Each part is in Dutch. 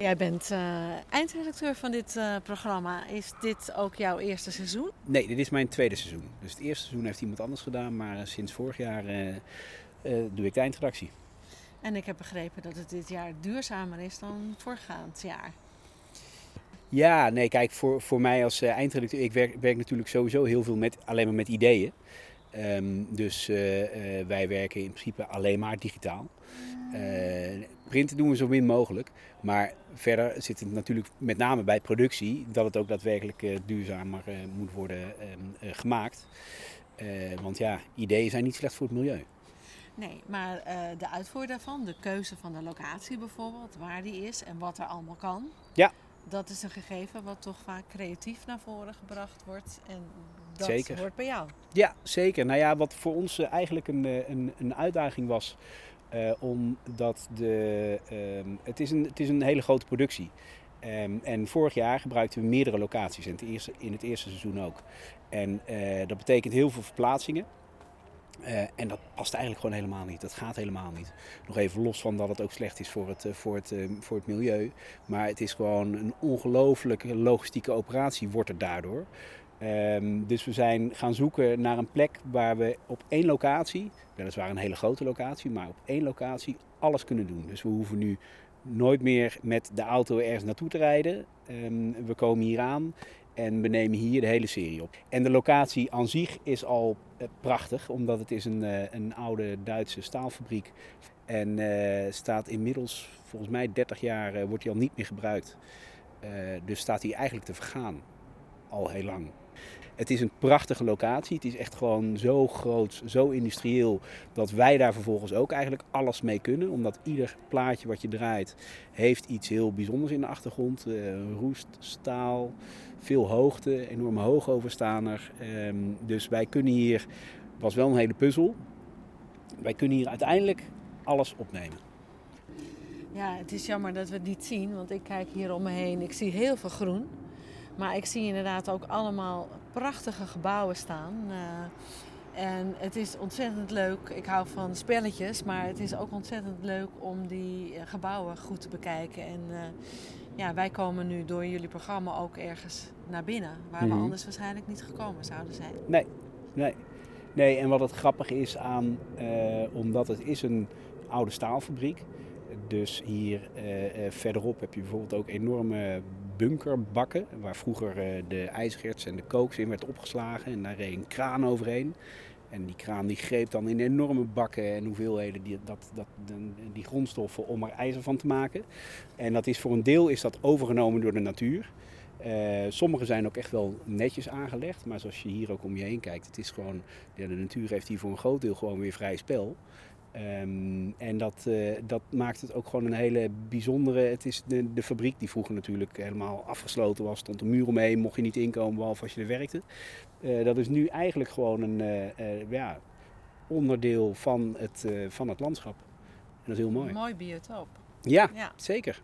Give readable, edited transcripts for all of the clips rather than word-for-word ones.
Jij bent eindredacteur van dit programma. Is dit ook jouw eerste seizoen? Nee, dit is mijn tweede seizoen. Dus het eerste seizoen heeft iemand anders gedaan, maar sinds vorig jaar doe ik de eindredactie. En ik heb begrepen dat het dit jaar duurzamer is dan voorgaand jaar. Ja, nee, kijk, voor mij als eindredacteur, ik werk natuurlijk sowieso heel veel alleen maar met ideeën. Dus wij werken in principe alleen maar digitaal. Printen doen we zo min mogelijk. Maar verder zit het natuurlijk met name bij productie dat het ook daadwerkelijk duurzamer moet worden gemaakt. Want ja, ideeën zijn niet slecht voor het milieu. Nee, maar de uitvoer daarvan, de keuze van de locatie bijvoorbeeld, waar die is en wat er allemaal kan. Ja. Dat is een gegeven wat toch vaak creatief naar voren gebracht wordt. En dat Zeker. hoort bij jou. Ja, zeker. Nou ja, wat voor ons eigenlijk een uitdaging was, omdat het is een hele grote productie. En vorig jaar gebruikten we meerdere locaties, in het eerste seizoen ook. En dat betekent heel veel verplaatsingen. En dat past eigenlijk gewoon helemaal niet. Dat gaat helemaal niet. Nog even los van dat het ook slecht is voor het milieu. Maar het is gewoon een ongelooflijke logistieke operatie wordt er daardoor. Dus we zijn gaan zoeken naar een plek waar we op één locatie, weliswaar een hele grote locatie, maar op één locatie alles kunnen doen. Dus we hoeven nu nooit meer met de auto ergens naartoe te rijden. We komen hier aan en we nemen hier de hele serie op. En de locatie aan zich is al prachtig, omdat het is een oude Duitse staalfabriek. En staat inmiddels, volgens mij 30 jaar, wordt die al niet meer gebruikt. Dus staat die eigenlijk te vergaan, al heel lang. Het is een prachtige locatie. Het is echt gewoon zo groot, zo industrieel, dat wij daar vervolgens ook eigenlijk alles mee kunnen. Omdat ieder plaatje wat je draait heeft iets heel bijzonders in de achtergrond. Roest, staal, veel hoogte, enorme hoogoverstaaner. Dus wij kunnen hier, was wel een hele puzzel, wij kunnen hier uiteindelijk alles opnemen. Ja, het is jammer dat we het niet zien, want ik kijk hier om me heen. Ik zie heel veel groen. Maar ik zie inderdaad ook allemaal prachtige gebouwen staan. En het is ontzettend leuk. Ik hou van spelletjes, maar het is ook ontzettend leuk om die gebouwen goed te bekijken. En ja, wij komen nu door jullie programma ook ergens naar binnen, waar we anders waarschijnlijk niet gekomen zouden zijn. Nee, en wat het grappige is aan, omdat het is een oude staalfabriek. Dus hier verderop heb je bijvoorbeeld ook enorme bunkerbakken, waar vroeger de ijzererts en de kooks in werd opgeslagen. En daar reed een kraan overheen. En die kraan die greep dan in enorme bakken en hoeveelheden die grondstoffen om er ijzer van te maken. En dat is voor een deel is dat overgenomen door de natuur. Sommige zijn ook echt wel netjes aangelegd, maar zoals je hier ook om je heen kijkt, het is gewoon, ja, de natuur heeft hier voor een groot deel gewoon weer vrij spel. En dat maakt het ook gewoon een hele bijzondere. Het is de fabriek die vroeger natuurlijk helemaal afgesloten was. Stond een muur omheen, mocht je niet inkomen behalve als je er werkte. Dat is nu eigenlijk gewoon een onderdeel van het landschap. En dat is heel mooi. Een mooi biotoop. Ja. Zeker.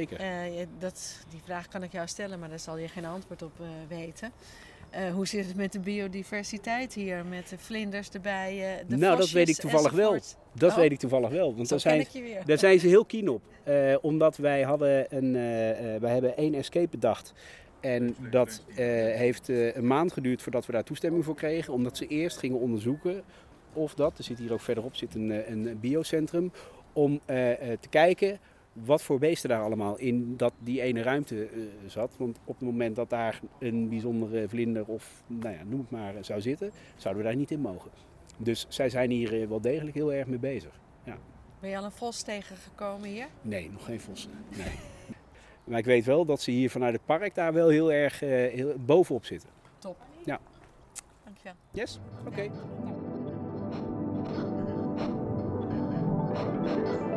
Die vraag kan ik jou stellen, maar daar zal je geen antwoord op weten. Hoe zit het met de biodiversiteit hier? Met de vlinders, de bijen, de vosjes, dat weet ik toevallig enzovoort? wel. Weet ik toevallig wel. Want daar zijn ze heel keen op. Omdat wij hebben één escape bedacht. En dat heeft een maand geduurd voordat we daar toestemming voor kregen. Omdat ze eerst gingen onderzoeken of dat, er zit hier ook verderop een biocentrum, om te kijken wat voor beesten daar allemaal in die ene ruimte zat. Want op het moment dat daar een bijzondere vlinder of noem het maar zou zitten, zouden we daar niet in mogen. Dus zij zijn hier wel degelijk heel erg mee bezig. Ja. Ben je al een vos tegengekomen hier? Nee, nog geen vossen. Nee. Maar ik weet wel dat ze hier vanuit het park daar wel heel erg bovenop zitten. Top. Ja. Dankjewel. Yes? Oké.